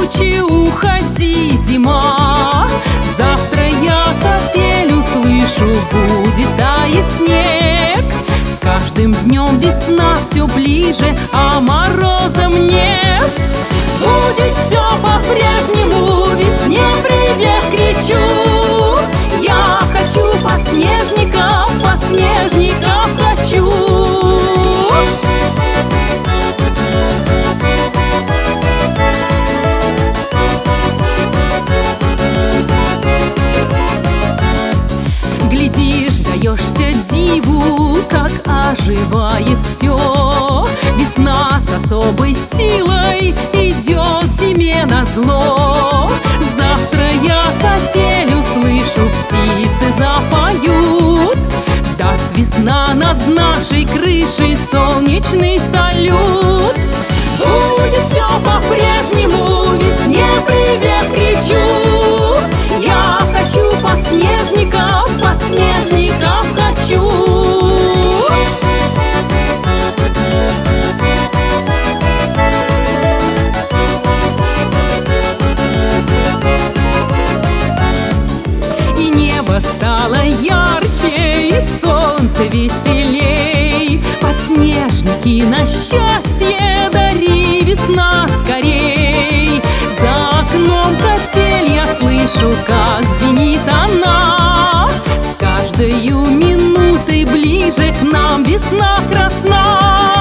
тучи, уходи, зима. Завтра я капель услышу, будет таять снег. С каждым днем весна все ближе, а морозом нет. Будет все по-прежнему, весне привет кричу. Я хочу подснежников, подснежников хочу. Глядишь, даешься диву, как оживает все. Весна с особой силой идет зиме назло. Завтра я капель услышу, птицы запоют. Даст весна над нашей крышей солнечный салют. Будет все по-прежнему, весне привет кричу. Я хочу подснежников, подснежников хочу. И небо стало ярче, и солнце веселей. Подснежники на счастье дари, весна скорей. За окном капель я слышу, как звенит она. С каждою минутой ближе к нам весна красна.